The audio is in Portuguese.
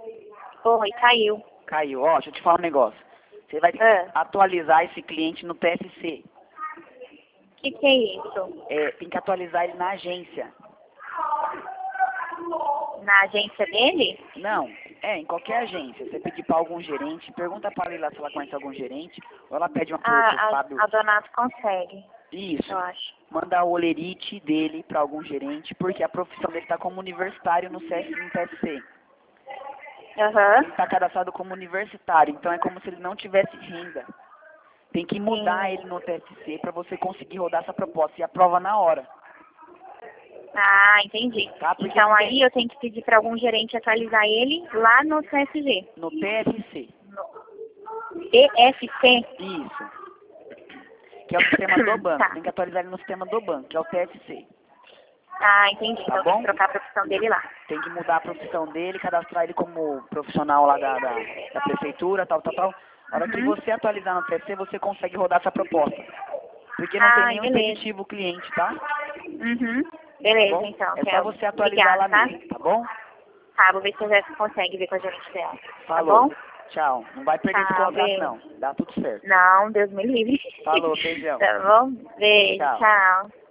Oi, caiu. Caiu. Ó, deixa eu te falar um negócio. Você vai atualizar esse cliente no PSC. Que é isso? Tem que atualizar ele na agência. Na agência dele? Não, em qualquer agência. Você pedir para algum gerente, pergunta para ela se ela conhece algum gerente, ou ela pede uma pro Fábio. A Donato consegue. Isso. Eu acho. Mandar o olerite dele para algum gerente, porque a profissão dele está como universitário no PSC. Ele está cadastrado como universitário, então é como se ele não tivesse renda. Tem que mudar ele no TSC para você conseguir rodar essa proposta e aprova na hora. Ah, entendi. Tá? Então aí eu tenho que pedir para algum gerente atualizar ele lá no TSG. No TFC. TFC? Isso. Que é o sistema do banco. Tá. Tem que atualizar ele no sistema do banco, que é o TFC. Ah, entendi. Tá Então bom? tem que trocar a profissão dele lá. Tem que mudar a profissão dele, cadastrar ele como profissional lá da prefeitura, tal. Na hora que você atualizar no TFC, você consegue rodar essa proposta. Porque não tem nenhum impeditivo cliente, tá? Beleza, Tá, então. é só você atualizar lá mesmo, tá bom? Tá, vou ver se eu já consegue ver com a gerente dela. Falou. Tá bom? Tchau. Não vai perder esse contrato, não. Dá tudo certo. Não, Deus me livre. Falou, beijão. Tá bom? Beijo, tchau.